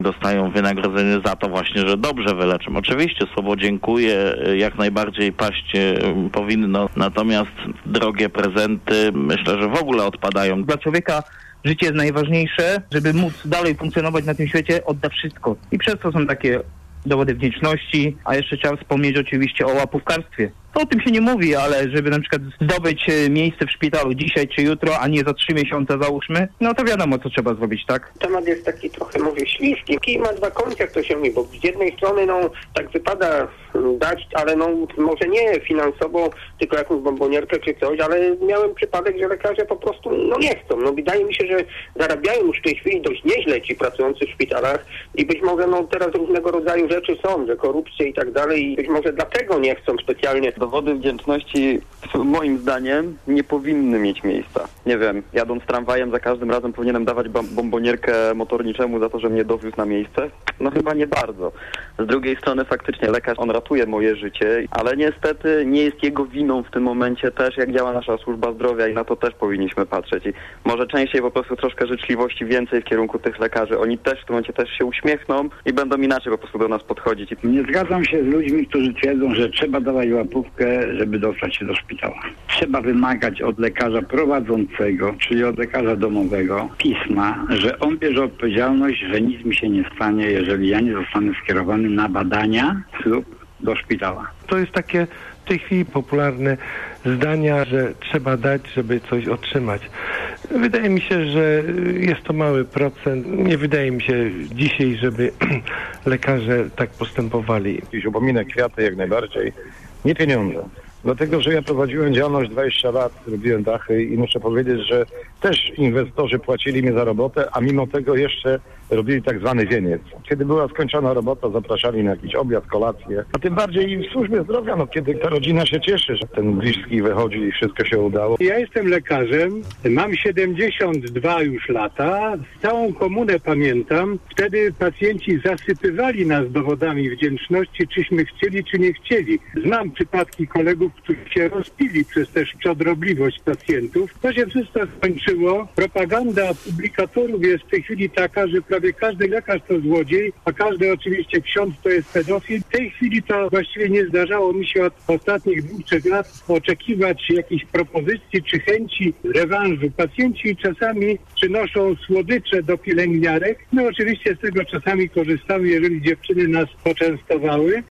Dostają wynagrodzenie za to właśnie, że dobrze wyleczą. Oczywiście słowo dziękuję jak najbardziej paść powinno, natomiast drogie prezenty myślę, że w ogóle odpadają. Dla człowieka życie jest najważniejsze, żeby móc dalej funkcjonować na tym świecie, odda wszystko. I przez to są takie dowody wdzięczności, a jeszcze trzeba wspomnieć oczywiście o łapówkarstwie. O tym się nie mówi, ale żeby na przykład zdobyć miejsce w szpitalu dzisiaj czy jutro, a nie za 3 miesiące załóżmy, no to wiadomo, co trzeba zrobić, tak? Temat jest taki trochę, mówię, śliski. Kij ma dwa końce, jak to się mówi, bo z jednej strony, tak wypada dać, ale może nie finansowo, tylko jakąś bombonierkę czy coś, ale miałem przypadek, że lekarze po prostu, nie chcą. Wydaje mi się, że zarabiają już w tej chwili dość nieźle ci pracujący w szpitalach i być może, teraz różnego rodzaju rzeczy są, że korupcja i tak dalej i być może dlatego nie chcą specjalnie. Dowody wdzięczności moim zdaniem nie powinny mieć miejsca. Nie wiem, jadąc tramwajem za każdym razem powinienem dawać bombonierkę motorniczemu za to, że mnie dowiózł na miejsce? Chyba nie bardzo. Z drugiej strony faktycznie lekarz, on ratuje moje życie, ale niestety nie jest jego winą w tym momencie też, jak działa nasza służba zdrowia i na to też powinniśmy patrzeć. I może częściej po prostu troszkę życzliwości więcej w kierunku tych lekarzy. Oni też w tym momencie też się uśmiechną i będą inaczej po prostu do nas podchodzić. Nie zgadzam się z ludźmi, którzy twierdzą, że trzeba dawać łapówkę, żeby dostać się do szpitala. Trzeba wymagać od lekarza prowadzącego, czyli od lekarza domowego, pisma, że on bierze odpowiedzialność, że nic mi się nie stanie, jeżeli ja nie zostanę skierowany na badania lub do szpitala. To jest takie w tej chwili popularne zdania, że trzeba dać, żeby coś otrzymać. Wydaje mi się, że jest to mały procent. Nie wydaje mi się dzisiaj, żeby lekarze tak postępowali. Jakiś upominek, kwiaty jak najbardziej, nie pieniądze. Dlatego, że ja prowadziłem działalność 20 lat, robiłem dachy i muszę powiedzieć, że też inwestorzy płacili mi za robotę, a mimo tego jeszcze robili tak zwany wieniec. Kiedy była skończona robota, zapraszali na jakiś obiad, kolację. A tym bardziej w służbie zdrowia, kiedy ta rodzina się cieszy, że ten bliski wychodzi i wszystko się udało. Ja jestem lekarzem, mam 72 już lata, całą komunę pamiętam. Wtedy pacjenci zasypywali nas dowodami wdzięczności, czyśmy chcieli, czy nie chcieli. Znam przypadki kolegów, którzy się rozpili przez też przodrobliwość pacjentów. To się wszystko skończyło. Propaganda publikatorów jest w tej chwili taka, że prawie każdy lekarz to złodziej, a każdy oczywiście ksiądz to jest pedofil. W tej chwili to właściwie nie zdarzało mi się od ostatnich 2-3 lat oczekiwać jakichś propozycji czy chęci rewanżu. Pacjenci czasami przynoszą słodycze do pielęgniarek. My oczywiście z tego czasami korzystamy, jeżeli dziewczyny nas poczęstowały.